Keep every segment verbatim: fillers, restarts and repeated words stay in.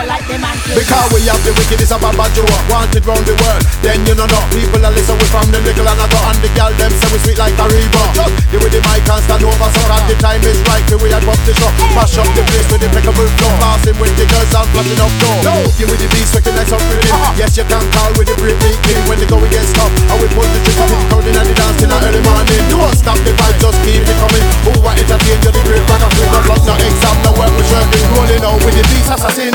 like the man kill. Because we have the wickedest of Baba Joe, wanted round the world. Then you know no people that listen we from the little and I go. And the girl them say we sweet like a river. Just give with the mic and stand over so that the time is right. Till we had pop the show, mash up the place with the impeccable flow. Passing with the girls and flashing up door. No, give with the beats, recognize up rhythm. uh-huh. Yes, you can call with the break beat king when the going gets tough. And we pull the trigger, uh-huh. crowding and the dance till the early morning. Don't stop the vibe, just keep it coming. Who want entertain you, the great bag of flavor. Plus no exam, no work, we sure be rolling out with the beats assassin.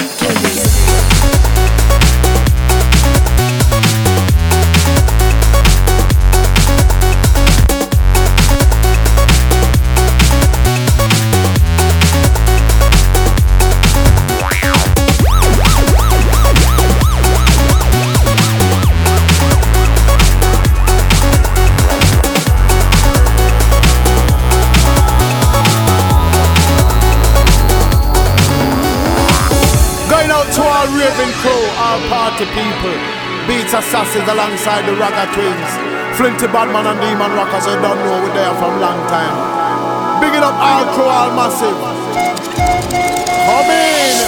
Raving crew, all party people, beats assassins alongside the Ragga Twins, Flinty Badman and Demon Rockers. You don't know we're there from long time. Big it up all crew, all massive. Come in.